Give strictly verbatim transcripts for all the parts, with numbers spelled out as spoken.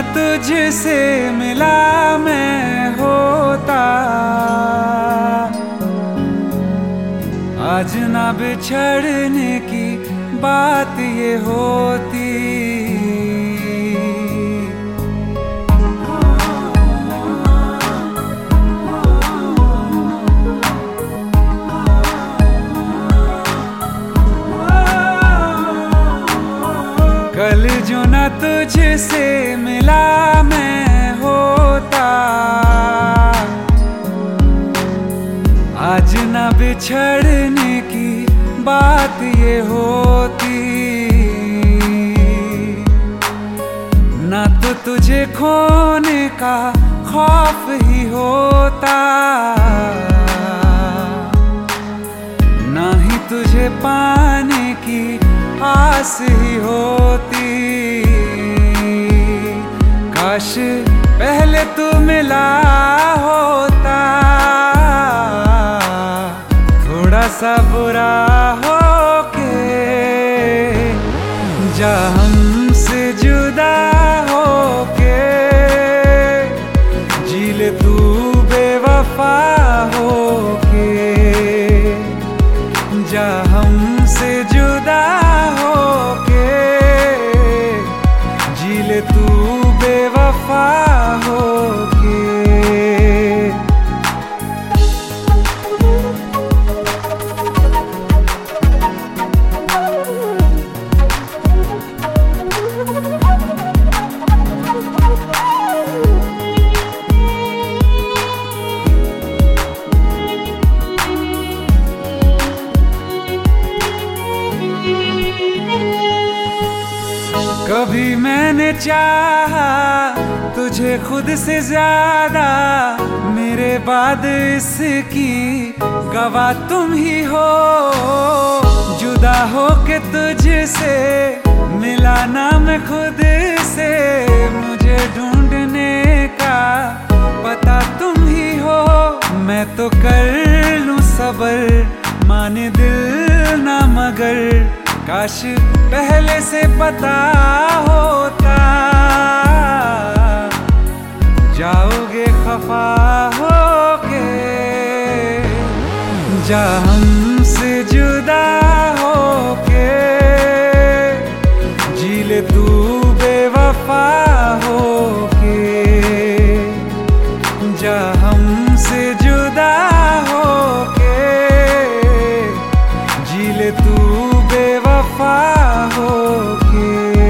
तुझसे मिला मैं होता, आज ना बिछड़ने की बात ये होती। कल जो ना तुझसे मिला मैं होता, आज ना बिछड़ने की बात ये होती। ना तो तुझे खोने का खौफ ही होता, ना ही तुझे पाने की आस ही होती। काश पहले तू मिला होता, थोड़ा सा बुरा हो के जा हमसे जुदा हो के, जी ले तू बेवफा हो के, जा हमसे जुदा हो के, जी ले तू बेवफा हो के। कभी मैंने चाहा तुझे खुद से ज्यादा, मेरे बाद इसकी गवाह तुम ही हो। जुदा हो के तुझसे मिला ना मैं खुद से, मुझे ढूंढने का पता तुम ही हो। मैं तो कर लूं सबर माने दिल ना मगर, काश पहले से पता होता। जाओगे खफा होके, जा हमसे जुदा होके, जी ले तू बेवफा होके, जा हमसे जुदा होके, जी ले तू बेवफा होके।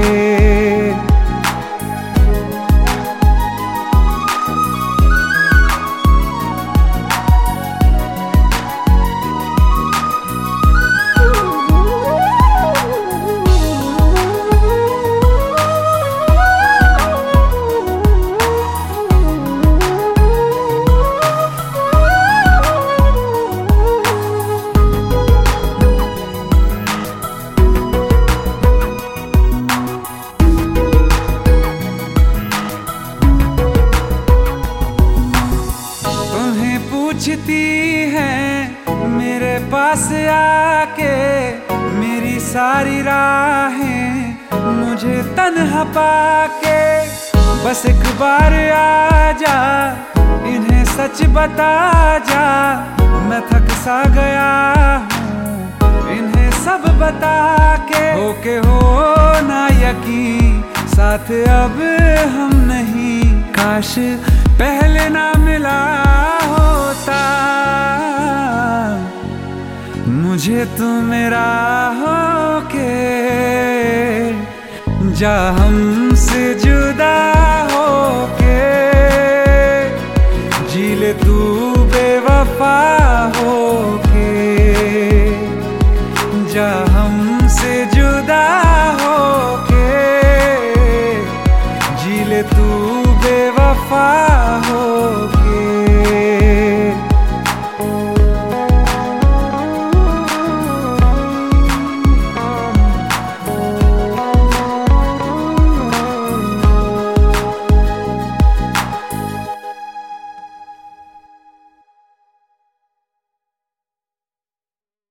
पूछती हैं मेरे पास आके, मेरी सारी राहें मुझे तन्हा पाके। बस एक बार आ जा, इन्हें सच बता जा, मैं थक सा गया हूँ इन्हें सब बता के। होके हो ना यकीन साथ अब हम नहीं, काश पहले ना मिला होता। मुझे तू मेरा होके, जा हमसे जुदा होके, जी ले तू बेवफा होके, जा हमसे जुदा होके, जी ले तू